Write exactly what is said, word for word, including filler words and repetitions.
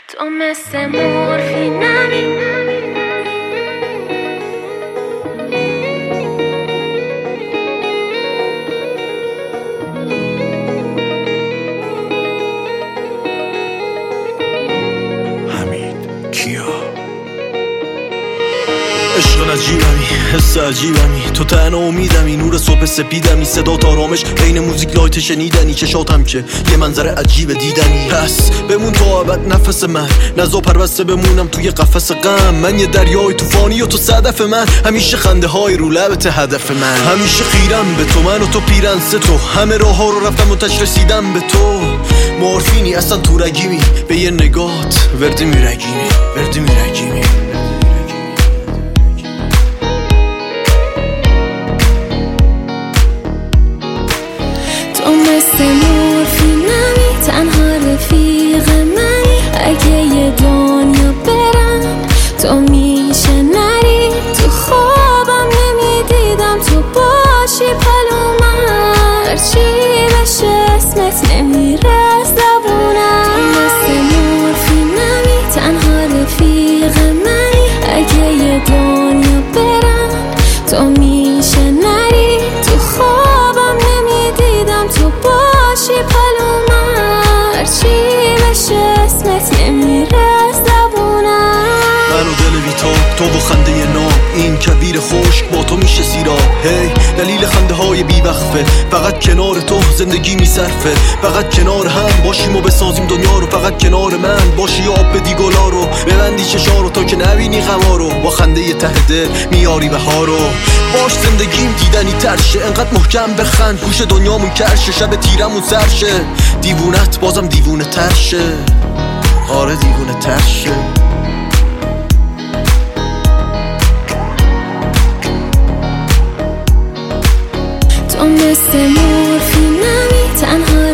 تو مثل مورفینمی عشق نجیبمی، حس عجیبمی، تو تنها امیدمی، نور صبح سپیدمی، صدا آرامش بین موزیک لایت شنیدنی، چشاتم که یه منظره عجیب دیدنی. پس بمون تو ابد نفس من، نزا پربسته بمونم توی قفس غم. من یه دریای طوفانی و تو صدف من، همیشه خنده های رو لبت هدف من. همیشه خیرم به تو، من و تو پیرنس تو، همه راه ها رو رفتم و تش رسیدم به تو. مورفینی اصلا تو رگیمی، به یه نگات وردی میرگیمی، وردی میرگیمی. تو مثل مورفینمی، تنها رفیق منی. اگه یه دنیا برم تو میشه نری. تو خوابم نمیدیدم تو باشی پلو من، هرچی بشه اسمت نمیره از زبونم. تو مثل مورفینمی، تنها رفیق منی. اگه یه دنیا برم تو میشه نری. تو خوابم نمیدیدم تو باشی پلو من، هرچی بشه اسمت نمیره از زبونم. من و دل بیتاب، تو و خنده نام، این کبیر خشک با تو میشه سیراب. هی hey, دلیل خنده های بیوقفه، فقط کنار تو زندگی میصرفه. فقط کنار هم باشیم و بسازیم دنیا رو، فقط کنار من باشی آب بدی گلا رو. ببندی چشا رو تا که نبینی غما رو، با خنده ته دل میاری بهار رو. باش زندگیم دیدنی ترشه، انقدر محکم بخند گوش دنیامون کرشه. شب تیرمون سرشه، دیوونت بازم دیوونه ترشه. آره دیوونه ترشه. تو مثل مورفینمی، تنها